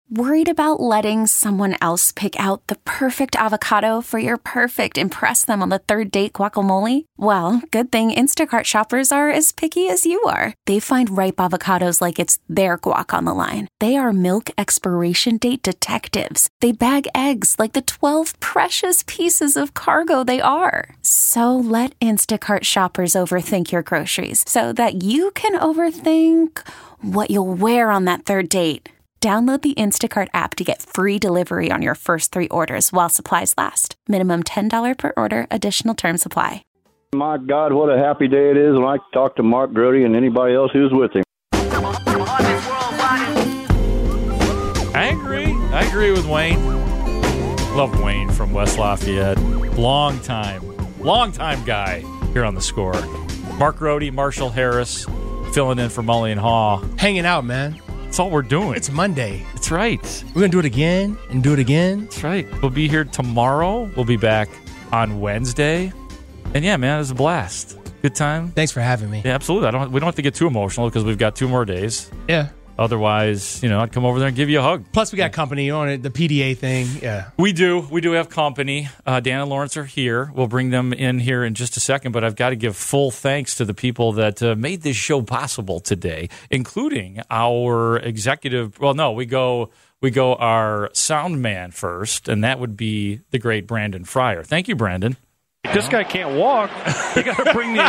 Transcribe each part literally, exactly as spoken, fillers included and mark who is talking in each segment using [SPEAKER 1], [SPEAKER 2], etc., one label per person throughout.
[SPEAKER 1] Worried about letting someone else pick out the perfect avocado for your perfect impress them on the third date guacamole? Well, good thing Instacart shoppers are as picky as you are. They find ripe avocados like it's their guac on the line. They are milk expiration date detectives. They bag eggs like the twelve precious pieces of cargo they are. So let Instacart shoppers overthink your groceries so that you can overthink what you'll wear on that third date. Download the Instacart app to get free delivery on your first three orders while supplies last. Minimum ten dollars per order. Additional terms apply.
[SPEAKER 2] My God, what a happy day it is when I talk to Mark Grody and anybody else who's with him.
[SPEAKER 3] I agree. I agree with Wayne. Love Wayne from West Lafayette. Long time, long time guy here on The Score. Mark Grody, Marshall Harris, filling in for Mully and Haw.
[SPEAKER 4] Hanging out, man.
[SPEAKER 3] That's all we're doing.
[SPEAKER 4] It's Monday.
[SPEAKER 3] That's right.
[SPEAKER 4] We're going to do it again and do it again.
[SPEAKER 3] That's right. We'll be here tomorrow. We'll be back on Wednesday. And yeah, man, it was a blast. Good time.
[SPEAKER 4] Thanks for having me.
[SPEAKER 3] Yeah, absolutely. I don't. We don't have to get too emotional because we've got two more days.
[SPEAKER 4] Yeah.
[SPEAKER 3] Otherwise, you know, I'd come over there and give you a hug.
[SPEAKER 4] Plus, we got company on it, the P D A thing. Yeah.
[SPEAKER 3] We do. We do have company. Uh, Dan and Lawrence are here. We'll bring them in here in just a second, but I've got to give full thanks to the people that uh, made this show possible today, including our executive. Well, no, we go we go our sound man first, and that would be the great Brandon Fryer. Thank you, Brandon.
[SPEAKER 5] This guy can't walk. You got to bring the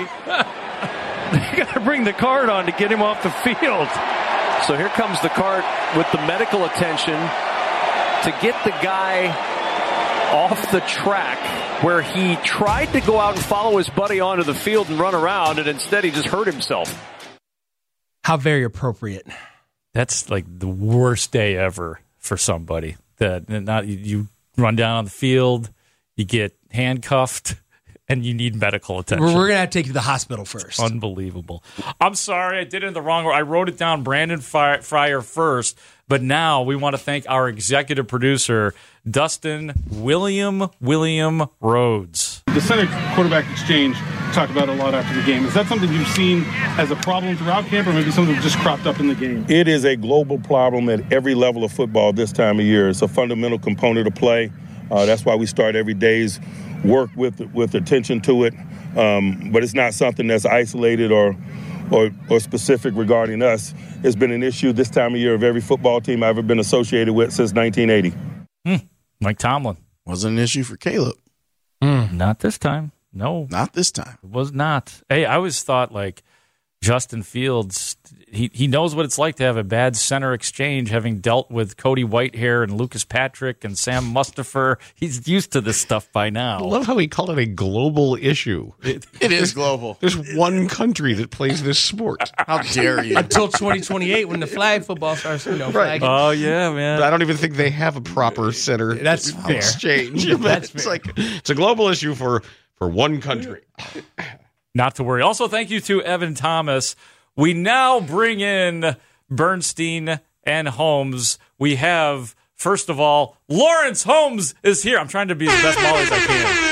[SPEAKER 5] you got to bring the cart on to get him off the field. So here comes the cart with the medical attention to get the guy off the track where he tried to go out and follow his buddy onto the field and run around, and instead he just hurt himself.
[SPEAKER 4] How very appropriate.
[SPEAKER 3] That's like the worst day ever for somebody. That not you run down on the field, you get handcuffed, and you need medical attention.
[SPEAKER 4] We're, we're going to have to take you to the hospital first.
[SPEAKER 3] Unbelievable. I'm sorry, I did it in the wrong order. I wrote it down Brandon Fryer first, but now we want to thank our executive producer, Dustin William William Rhodes.
[SPEAKER 6] The center quarterback exchange talked about a lot after the game. Is that something you've seen as a problem throughout camp, or maybe something that just cropped up in the game?
[SPEAKER 7] It is a global problem at every level of football this time of year. It's a fundamental component of play. Uh, that's why we start every day's work with with attention to it. Um, but it's not something that's isolated or, or or specific regarding us. It's been an issue this time of year of every football team I've ever been associated with since nineteen eighty.
[SPEAKER 3] Hmm. Mike Tomlin.
[SPEAKER 8] Wasn't an issue for Caleb.
[SPEAKER 3] Mm. Not this time. No.
[SPEAKER 8] Not this time.
[SPEAKER 3] It was not. Hey, I always thought, like, Justin Fields, he, he knows what it's like to have a bad center exchange, having dealt with Cody Whitehair and Lucas Patrick and Sam Mustipher. He's used to this stuff by now.
[SPEAKER 9] I love how he called it a global issue.
[SPEAKER 8] It, it is global.
[SPEAKER 9] There's one country that plays this sport.
[SPEAKER 8] How dare you?
[SPEAKER 4] Until twenty twenty-eight when the flag football starts, you know,
[SPEAKER 9] right.
[SPEAKER 4] flagging.
[SPEAKER 3] Oh, yeah, man.
[SPEAKER 9] I don't even think they have a proper center
[SPEAKER 4] That's fair.
[SPEAKER 9] exchange.
[SPEAKER 4] That's
[SPEAKER 9] it's
[SPEAKER 4] fair.
[SPEAKER 9] like it's a global issue for, for one country.
[SPEAKER 3] Not to worry. Also, thank you to Evan Thomas. We now bring in Bernstein and Holmes. We have, first of all, Lawrence Holmes is here. I'm trying to be as best Molly as I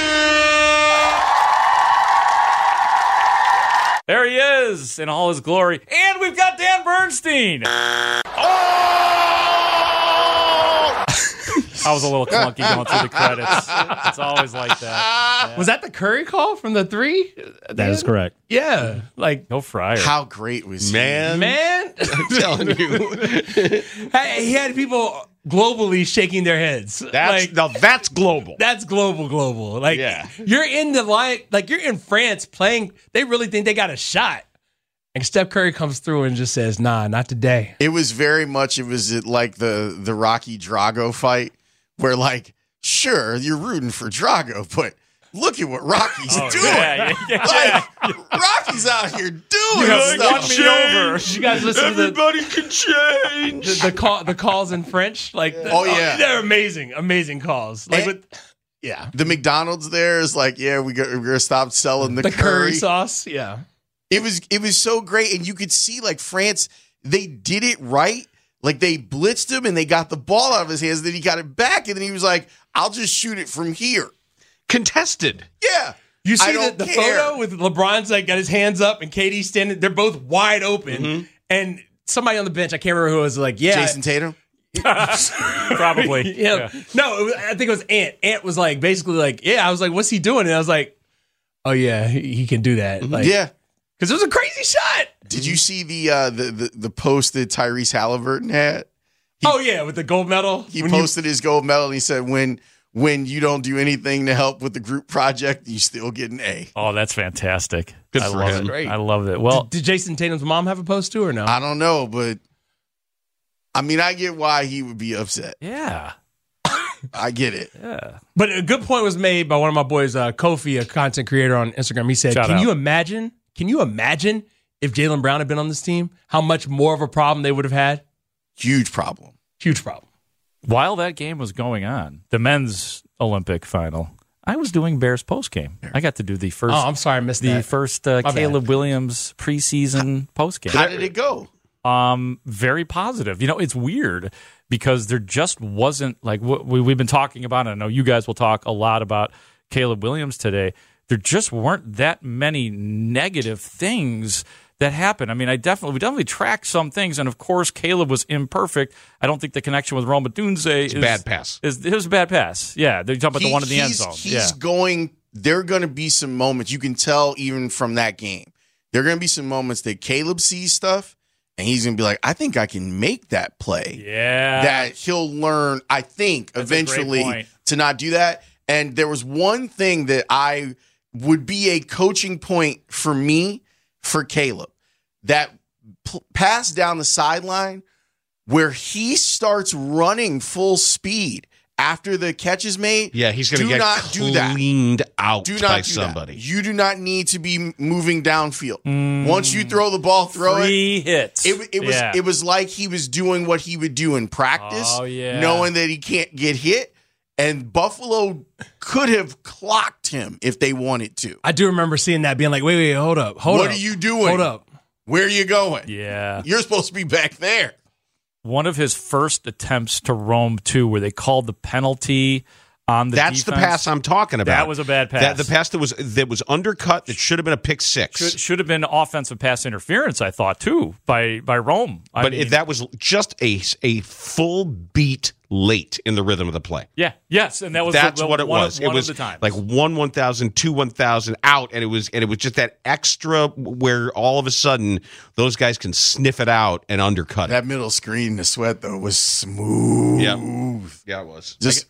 [SPEAKER 3] can. There he is in all his glory. And we've got Dan Bernstein. I was a little clunky going through the credits. It's always like that. Yeah.
[SPEAKER 4] Was that the Curry call from the three?
[SPEAKER 10] That is correct.
[SPEAKER 4] Yeah. Like,
[SPEAKER 3] no Fryer.
[SPEAKER 8] How great was
[SPEAKER 9] Man.
[SPEAKER 8] he?
[SPEAKER 4] man.
[SPEAKER 9] I'm telling you.
[SPEAKER 4] Hey, he had people globally shaking their heads.
[SPEAKER 9] That's,
[SPEAKER 4] like,
[SPEAKER 9] now that's global.
[SPEAKER 4] That's global, global. Like,
[SPEAKER 9] Yeah.
[SPEAKER 4] you're in the line, like, you're in France playing. They really think they got a shot. And Steph Curry comes through and just says, nah, not today.
[SPEAKER 8] It was very much, it was like the, the Rocky Drago fight where, like, sure, you're rooting for Drago, but look at what Rocky's
[SPEAKER 3] Oh,
[SPEAKER 8] doing.
[SPEAKER 3] yeah, yeah, yeah.
[SPEAKER 8] Like, Rocky's out here doing
[SPEAKER 3] You have
[SPEAKER 8] stuff.
[SPEAKER 3] won me over.
[SPEAKER 4] You guys listen
[SPEAKER 9] Everybody
[SPEAKER 4] to
[SPEAKER 9] can change.
[SPEAKER 4] the, the, the, call, the calls in French? Like, the,
[SPEAKER 8] Oh, yeah.
[SPEAKER 4] They're amazing, amazing calls. Like,
[SPEAKER 8] And-
[SPEAKER 4] with, yeah.
[SPEAKER 8] The McDonald's there is like, yeah, we got, we're going to stop selling the,
[SPEAKER 4] The curry.
[SPEAKER 8] curry.
[SPEAKER 4] sauce, yeah.
[SPEAKER 8] It was it was so great, and you could see like France, they did it right. Like they blitzed him, and they got the ball out of his hands. Then he got it back, and then he was like, "I'll just shoot it from here."
[SPEAKER 9] Contested.
[SPEAKER 8] Yeah,
[SPEAKER 4] You
[SPEAKER 8] I
[SPEAKER 4] see the,
[SPEAKER 8] don't
[SPEAKER 4] the
[SPEAKER 8] care.
[SPEAKER 4] photo with LeBron's like got his hands up and K D standing. They're both wide open,
[SPEAKER 8] Mm-hmm.
[SPEAKER 4] and somebody on the bench, I can't remember who it was, like, yeah,
[SPEAKER 8] Jason Tatum.
[SPEAKER 3] Probably.
[SPEAKER 4] yeah.
[SPEAKER 3] Yeah.
[SPEAKER 4] No, it was, I think it was Ant. Ant was like basically like, yeah. I was like, what's he doing? And I was like, oh yeah, he, he can do that. Like,
[SPEAKER 8] yeah.
[SPEAKER 4] because it was a crazy shot.
[SPEAKER 8] Did you see the uh, the, the the post that Tyrese Halliburton had? He,
[SPEAKER 4] oh yeah, with the gold medal.
[SPEAKER 8] He
[SPEAKER 4] When
[SPEAKER 8] posted you, his gold medal and he said, when when you don't do anything to help with the group project, you still get an A.
[SPEAKER 3] Oh, that's fantastic.
[SPEAKER 9] Good
[SPEAKER 3] I
[SPEAKER 9] for
[SPEAKER 3] love
[SPEAKER 9] him.
[SPEAKER 3] it.
[SPEAKER 4] Great.
[SPEAKER 3] I love it. Well,
[SPEAKER 4] did, did Jason Tatum's mom have a post too or no?
[SPEAKER 8] I don't know, but I mean, I get why he would be upset.
[SPEAKER 3] yeah.
[SPEAKER 8] I get it.
[SPEAKER 3] Yeah.
[SPEAKER 4] But a good point was made by one of my boys, uh, Kofi, a content creator on Instagram. He said,
[SPEAKER 3] Shout
[SPEAKER 4] "Can
[SPEAKER 3] out.
[SPEAKER 4] you imagine? Can you imagine if Jaylen Brown had been on this team? How much more of a problem they would have had?
[SPEAKER 8] Huge problem.
[SPEAKER 4] Huge problem."
[SPEAKER 3] While that game was going on, the men's Olympic final, I was doing Bears post game. I got to do the first.
[SPEAKER 4] Oh, I'm sorry, I missed
[SPEAKER 3] the
[SPEAKER 4] that.
[SPEAKER 3] first uh,
[SPEAKER 4] My
[SPEAKER 3] Caleb
[SPEAKER 4] bad.
[SPEAKER 3] Williams preseason post game.
[SPEAKER 8] How did it go?
[SPEAKER 3] Um, very positive. You know, it's weird because there just wasn't like what we, we've been talking about. And I know you guys will talk a lot about Caleb Williams today. There just weren't that many negative things that happened. I mean, I definitely we definitely tracked some things, and of course, Caleb was imperfect. I don't think the connection with Roma Dunze is
[SPEAKER 9] a bad pass.
[SPEAKER 3] Is it was a bad pass? Yeah, they're talking about
[SPEAKER 8] He-
[SPEAKER 3] the one in the end
[SPEAKER 8] he's-
[SPEAKER 3] zone.
[SPEAKER 8] He's
[SPEAKER 3] Yeah,
[SPEAKER 8] going. There are going to be some moments you can tell even from that game. There are going to be some moments that Caleb sees stuff, and he's going to be like, "I think I can make that play."
[SPEAKER 3] yeah.
[SPEAKER 8] That he'll learn, I think,
[SPEAKER 3] That's a great
[SPEAKER 8] eventually
[SPEAKER 3] point.
[SPEAKER 8] to not do that. And there was one thing that I would be a coaching point for me for Caleb. That p- pass down the sideline where he starts running full speed after the catch is made.
[SPEAKER 9] Yeah, he's going to
[SPEAKER 8] Do
[SPEAKER 9] get
[SPEAKER 8] not do that.
[SPEAKER 9] cleaned out
[SPEAKER 8] Do
[SPEAKER 9] by
[SPEAKER 8] not do
[SPEAKER 9] somebody.
[SPEAKER 8] that. You do not need to be moving downfield. Once you throw the ball, throw it.
[SPEAKER 3] Free hits.
[SPEAKER 8] It, it was
[SPEAKER 3] Yeah.
[SPEAKER 8] it was like he was doing what he would do in practice,
[SPEAKER 3] Oh, yeah.
[SPEAKER 8] knowing that he can't get hit. And Buffalo could have clocked him if they wanted to.
[SPEAKER 4] I do remember seeing that, being like, "Wait, wait, hold up, hold
[SPEAKER 8] What
[SPEAKER 4] up,
[SPEAKER 8] are you doing?
[SPEAKER 4] Hold up."
[SPEAKER 8] Where are you going?
[SPEAKER 3] Yeah.
[SPEAKER 8] You're supposed to be back there.
[SPEAKER 3] One of his first attempts to roam too, where they called the penalty on the
[SPEAKER 9] That's the
[SPEAKER 3] defense.
[SPEAKER 9] pass I'm talking about.
[SPEAKER 3] That was a bad pass.
[SPEAKER 9] That, the pass that was that was undercut. That should have been a pick six.
[SPEAKER 3] Should, should have been offensive pass interference, I thought, too, by by Rome. I
[SPEAKER 9] but
[SPEAKER 3] mean,
[SPEAKER 9] it, that was just a a full beat late in the rhythm of the play.
[SPEAKER 3] yeah, yes, and that was
[SPEAKER 9] That's
[SPEAKER 3] the, the,
[SPEAKER 9] what it
[SPEAKER 3] one,
[SPEAKER 9] was.
[SPEAKER 3] One
[SPEAKER 9] it was
[SPEAKER 3] of the times.
[SPEAKER 9] like one one thousand, two one thousand out, and it was and it was just that extra where all of a sudden those guys can sniff it out and undercut it.
[SPEAKER 8] That middle screen, the sweat though, was smooth.
[SPEAKER 9] Yeah, yeah, it was.
[SPEAKER 8] Just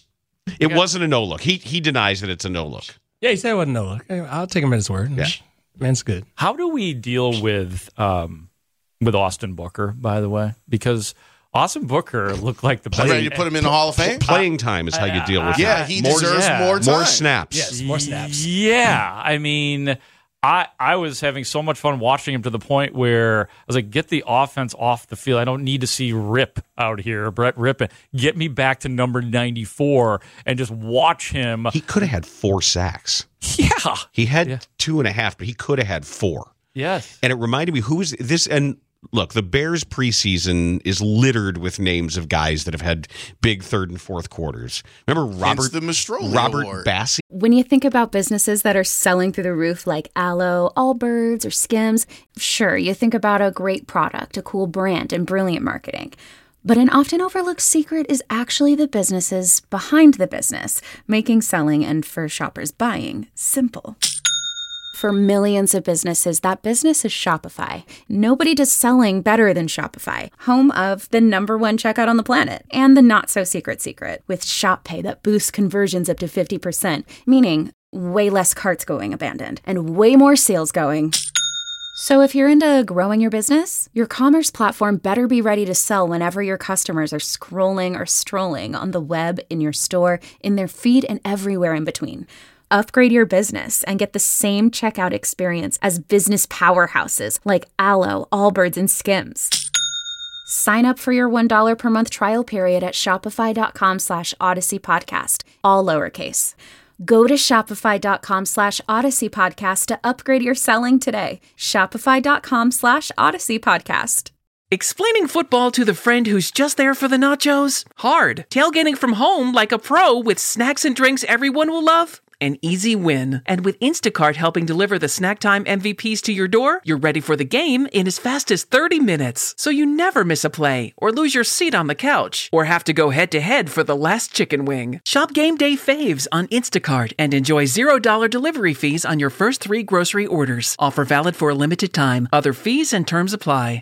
[SPEAKER 9] It wasn't a no look. He he denies that it's a no look.
[SPEAKER 4] Yeah, he said it wasn't no look. I'll take him at his word.
[SPEAKER 9] Yeah.
[SPEAKER 4] Man's good.
[SPEAKER 3] How do we deal with um, with Austin Booker? By the way, because Austin Booker looked like the best.
[SPEAKER 8] ready to put him in the Hall of Fame.
[SPEAKER 9] Playing time is how you deal with
[SPEAKER 8] Yeah,
[SPEAKER 9] that.
[SPEAKER 8] he
[SPEAKER 9] more,
[SPEAKER 8] deserves
[SPEAKER 3] yeah.
[SPEAKER 8] more time.
[SPEAKER 9] more snaps.
[SPEAKER 4] Yes, more snaps.
[SPEAKER 3] Yeah, I mean, I I was having so much fun watching him to the point where I was like, get the offense off the field. I don't need to see Rip out here, Brett Rippon. Get me back to number ninety-four and just watch him.
[SPEAKER 9] He could have had four sacks.
[SPEAKER 3] Yeah.
[SPEAKER 9] He had
[SPEAKER 3] Yeah.
[SPEAKER 9] two and a half, but he could have had four.
[SPEAKER 3] Yes.
[SPEAKER 9] And it reminded me, who is this? And look, the Bears preseason is littered with names of guys that have had big third and fourth quarters. Remember Robert
[SPEAKER 8] the Mastroli
[SPEAKER 9] Robert
[SPEAKER 8] Award.
[SPEAKER 9] Bassi?
[SPEAKER 1] When you think about businesses that are selling through the roof like Aloe, Allbirds, or Skims, sure, you think about a great product, a cool brand, and brilliant marketing. But an often overlooked secret is actually the businesses behind the business, making selling and for shoppers buying simple. For millions of businesses, that business is Shopify. Nobody does selling better than Shopify, home of the number one checkout on the planet, and the not-so-secret secret, with Shop Pay that boosts conversions up to fifty percent, meaning way less carts going abandoned, and way more sales going. So if you're into growing your business, your commerce platform better be ready to sell whenever your customers are scrolling or strolling on the web, in your store, in their feed, and everywhere in between. Upgrade your business and get the same checkout experience as business powerhouses like Aloe, Allbirds, and Skims. Sign up for your one dollar per month trial period at shopify.com slash Odyssey Podcast, all lowercase. Go to shopify.com slash Odyssey Podcast to upgrade your selling today. Shopify.com slash Odyssey Podcast.
[SPEAKER 10] Explaining football to the friend who's just there for the nachos? Hard. Tailgating from home like a pro with snacks and drinks everyone will love? an easy win. And with Instacart helping deliver the snack time M V Ps to your door, you're ready for the game in as fast as thirty minutes. So you never miss a play or lose your seat on the couch or have to go head-to-head for the last chicken wing. Shop Game Day Faves on Instacart and enjoy zero dollars delivery fees on your first three grocery orders. Offer valid for a limited time. Other fees and terms apply.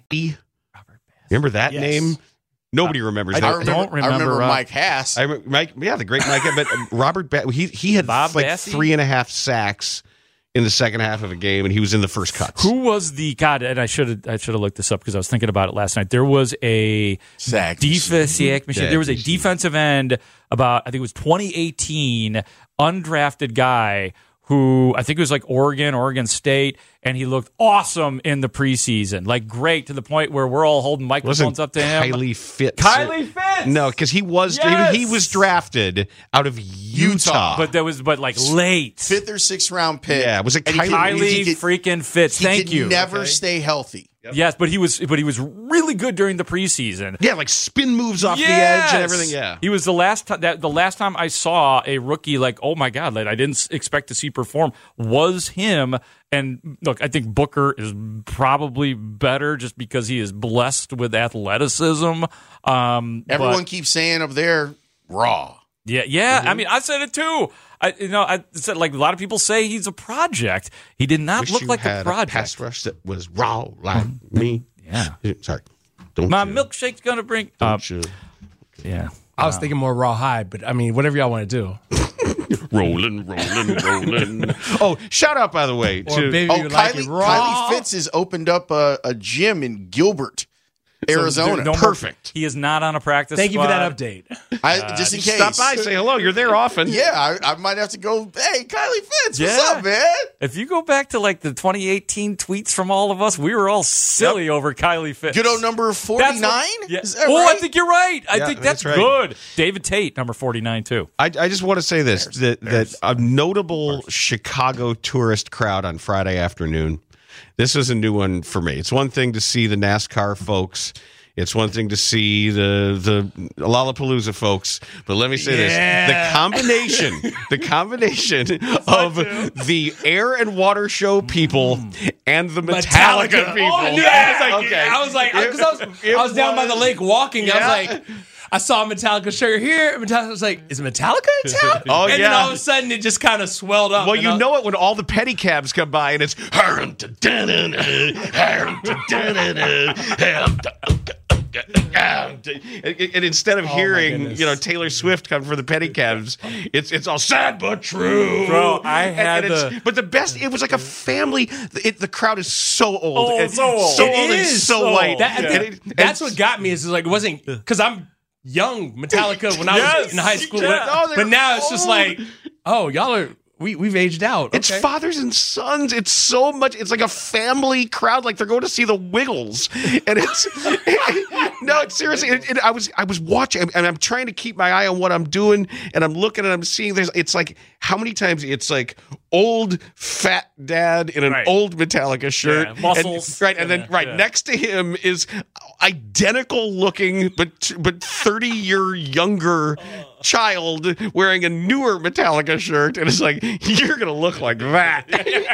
[SPEAKER 9] Remember that
[SPEAKER 4] Yes.
[SPEAKER 9] name? Nobody remembers
[SPEAKER 8] I
[SPEAKER 9] that.
[SPEAKER 8] remember,
[SPEAKER 3] don't remember,
[SPEAKER 8] I remember
[SPEAKER 3] uh,
[SPEAKER 8] Mike Hass.
[SPEAKER 9] I remember Mike, yeah, the great Mike. But Robert, ba- he he had
[SPEAKER 3] Bob
[SPEAKER 9] like
[SPEAKER 3] Bassey?
[SPEAKER 9] three and a half sacks in the second half of a game, and he was in the first cuts.
[SPEAKER 3] Who was the God? And I should have I should have looked this up because I was thinking about it last night. There was a
[SPEAKER 8] Sack
[SPEAKER 3] defense. Sack machine.
[SPEAKER 9] Yeah,
[SPEAKER 3] There was a
[SPEAKER 9] machine.
[SPEAKER 3] defensive end about I think it was twenty eighteen undrafted guy who I think it was like Oregon, Oregon State, and he looked awesome in the preseason, like great to the point where we're all holding microphones
[SPEAKER 9] Wasn't
[SPEAKER 3] up to him.
[SPEAKER 9] Kylie Fitz?
[SPEAKER 3] Kylie Fitz.
[SPEAKER 9] No, because he was
[SPEAKER 3] Yes!
[SPEAKER 9] he was drafted out of Utah.
[SPEAKER 3] But that was but like late.
[SPEAKER 8] Fifth or sixth round pick.
[SPEAKER 9] Yeah, was it
[SPEAKER 8] And he
[SPEAKER 9] Kylie-
[SPEAKER 8] could-
[SPEAKER 3] Kylie
[SPEAKER 8] he could-
[SPEAKER 3] freaking Fitz.
[SPEAKER 8] he
[SPEAKER 3] Thank
[SPEAKER 8] could
[SPEAKER 3] you.
[SPEAKER 8] never
[SPEAKER 3] Okay.
[SPEAKER 8] stay healthy.
[SPEAKER 3] Yes, but he was but he was really good during the preseason.
[SPEAKER 9] yeah, like spin moves off the
[SPEAKER 3] Yes!
[SPEAKER 9] edge and everything. Yeah,
[SPEAKER 3] he was the last time that the last time I saw a rookie like, oh my god, like I didn't s- expect to see perform was him. And look, I think Booker is probably better just because he is blessed with athleticism. Um,
[SPEAKER 8] Everyone
[SPEAKER 3] but-
[SPEAKER 8] keeps saying up there, raw.
[SPEAKER 3] yeah, yeah.
[SPEAKER 9] Mm-hmm.
[SPEAKER 3] I mean, I said it too. I, you know, I said like a lot of people say he's a project. He did not
[SPEAKER 9] Wish
[SPEAKER 3] look
[SPEAKER 9] you
[SPEAKER 3] like
[SPEAKER 9] had
[SPEAKER 3] a project.
[SPEAKER 9] pass rush that was raw like me.
[SPEAKER 3] Yeah.
[SPEAKER 9] Sorry, don't
[SPEAKER 3] My
[SPEAKER 9] you,
[SPEAKER 3] milkshake's gonna bring.
[SPEAKER 9] Don't
[SPEAKER 3] Uh,
[SPEAKER 9] you.
[SPEAKER 3] yeah.
[SPEAKER 4] I was thinking more rawhide, but I mean, whatever y'all want to do.
[SPEAKER 9] Rolling, rolling, rolling. Oh, shout out by the way
[SPEAKER 4] Or
[SPEAKER 9] to
[SPEAKER 4] baby,
[SPEAKER 8] Oh,
[SPEAKER 4] you like
[SPEAKER 8] Kylie,
[SPEAKER 4] it raw.
[SPEAKER 8] Kylie Fitz has opened up a, a gym in Gilbert, Arizona.
[SPEAKER 3] No more-
[SPEAKER 9] perfect.
[SPEAKER 3] He is not on a practice.
[SPEAKER 4] Thank you for that
[SPEAKER 3] squad.
[SPEAKER 4] update.
[SPEAKER 8] I, just in case.
[SPEAKER 9] Stop by, say hello. You're there often.
[SPEAKER 8] Yeah, I, I might have to go. Hey, Kylie Fitz,
[SPEAKER 3] Yeah.
[SPEAKER 8] what's up, man?
[SPEAKER 3] If you go back to like the twenty eighteen tweets from all of us, we were all silly over Kylie Fitz.
[SPEAKER 8] Good old number
[SPEAKER 3] That's
[SPEAKER 8] forty-nine?
[SPEAKER 3] what- yeah.
[SPEAKER 8] Is that
[SPEAKER 3] Oh,
[SPEAKER 8] right?
[SPEAKER 3] I think you're right. I
[SPEAKER 9] Yeah,
[SPEAKER 3] think that's,
[SPEAKER 9] that's right.
[SPEAKER 3] good. David Tate, number forty-nine, too.
[SPEAKER 9] I, I just want to say this that, that a notable Chicago tourist crowd on Friday afternoon. This is a new one for me. It's one thing to see the NASCAR folks. It's one thing to see the the Lollapalooza folks, but let me say
[SPEAKER 4] Yeah.
[SPEAKER 9] this: the combination, the combination of the Air and Water Show people and the Metallica,
[SPEAKER 4] Metallica.
[SPEAKER 9] people.
[SPEAKER 4] Oh, I knew that. I was like,
[SPEAKER 9] Okay.
[SPEAKER 4] I was like, because I was,
[SPEAKER 9] It
[SPEAKER 4] I was down by the
[SPEAKER 9] was-
[SPEAKER 4] lake walking.
[SPEAKER 9] Yeah.
[SPEAKER 4] I was like, I saw a Metallica shirt here. Metallica was like, is Metallica in town?
[SPEAKER 9] Oh,
[SPEAKER 4] and then
[SPEAKER 9] yeah.
[SPEAKER 4] all of a sudden it just kind of swelled up.
[SPEAKER 9] Well,
[SPEAKER 4] and
[SPEAKER 9] you
[SPEAKER 4] I-
[SPEAKER 9] know it when all the pedicabs come by and it's and instead of hearing
[SPEAKER 4] goodness.
[SPEAKER 9] you know Taylor Swift come for the pedicabs, it's it's all sad but true.
[SPEAKER 3] Bro, I
[SPEAKER 9] And-
[SPEAKER 3] had
[SPEAKER 9] and it's-
[SPEAKER 3] the-
[SPEAKER 9] but the best it was like a family. It, the crowd is so old,
[SPEAKER 3] Oh,
[SPEAKER 9] and
[SPEAKER 3] so old.
[SPEAKER 9] so
[SPEAKER 3] It
[SPEAKER 9] old and
[SPEAKER 3] is
[SPEAKER 9] so
[SPEAKER 3] so
[SPEAKER 9] white.
[SPEAKER 3] old.
[SPEAKER 4] That, I
[SPEAKER 9] And
[SPEAKER 4] think
[SPEAKER 9] it- and-
[SPEAKER 4] that's what got me is like, it wasn't because I'm young Metallica when I
[SPEAKER 3] Yes.
[SPEAKER 4] was in high school.
[SPEAKER 3] Yeah.
[SPEAKER 9] Oh, they're
[SPEAKER 4] but now it's just
[SPEAKER 9] old.
[SPEAKER 4] like, oh, y'all are, we, we've aged out.
[SPEAKER 9] It's
[SPEAKER 4] Okay.
[SPEAKER 9] fathers and sons. It's so much. It's like a family crowd. Like they're going to see the Wiggles, and it's no. It's seriously. It, it, I was I was watching, and I'm trying to keep my eye on what I'm doing, and I'm looking and I'm seeing. There's. It's like how many times it's like old fat dad in an
[SPEAKER 3] Right.
[SPEAKER 9] old Metallica shirt,
[SPEAKER 3] Yeah, muscles.
[SPEAKER 9] and, right, and then
[SPEAKER 3] Yeah,
[SPEAKER 9] right
[SPEAKER 3] yeah.
[SPEAKER 9] next to him is identical looking, but but thirty year younger child wearing a newer Metallica shirt, and it's like you're gonna look like that.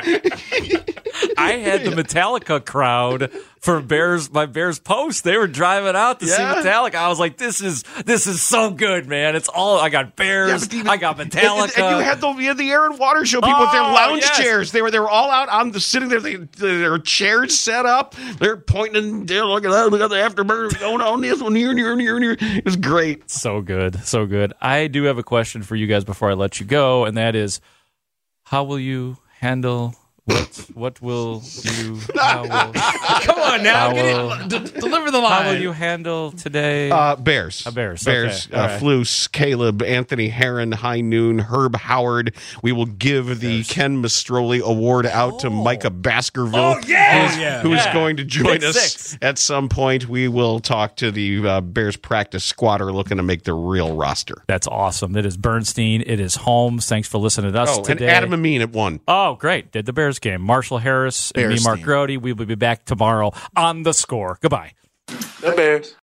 [SPEAKER 3] I had the Metallica crowd for Bears, my Bears post. They were driving out to
[SPEAKER 9] Yeah.
[SPEAKER 3] see Metallica. I was like, this is this is so good, man. It's all I got Bears,
[SPEAKER 9] Yeah, but
[SPEAKER 3] I got
[SPEAKER 9] And,
[SPEAKER 3] Metallica.
[SPEAKER 9] and- and you had the you had the Air and Water Show people with their
[SPEAKER 3] Oh,
[SPEAKER 9] lounge
[SPEAKER 3] yes.
[SPEAKER 9] chairs. They were they were all out on the sitting there. They, their chairs set up. They're pointing. They're look at that. We got the afterburner going on this one here, here, here, here. It was great.
[SPEAKER 3] So good, so good. I do have a question for you guys before I let you go, and that is, how will you handle what? What will you? How will,
[SPEAKER 4] Come on now,
[SPEAKER 3] How
[SPEAKER 4] get
[SPEAKER 3] will-
[SPEAKER 4] it, d- deliver the line.
[SPEAKER 3] how will you handle today?
[SPEAKER 9] Uh, Bears.
[SPEAKER 3] Uh, Bears,
[SPEAKER 9] Bears.
[SPEAKER 3] okay, all
[SPEAKER 9] Uh,
[SPEAKER 3] right.
[SPEAKER 9] Flus, Caleb, Anthony Herron, High Noon, Herb Howard. We will give the Ken Mastroli Award out to Micah Baskerville.
[SPEAKER 3] Oh, yeah!
[SPEAKER 9] Who's,
[SPEAKER 3] Oh, yeah.
[SPEAKER 9] who is
[SPEAKER 3] Yeah.
[SPEAKER 9] going to join
[SPEAKER 3] Pick
[SPEAKER 9] us
[SPEAKER 3] six.
[SPEAKER 9] at some point. We will talk to the uh, Bears practice squatter looking to make the real roster.
[SPEAKER 3] That's awesome. It is Bernstein. It is Holmes. Thanks for listening to us
[SPEAKER 9] Oh,
[SPEAKER 3] today.
[SPEAKER 9] and Adam Amin at one.
[SPEAKER 3] Oh, great. Did the Bears game. Marshall Harris and me, Mark
[SPEAKER 8] Bearstein.
[SPEAKER 3] Grody. We will be back tomorrow on The Score. Goodbye.
[SPEAKER 11] The Bears.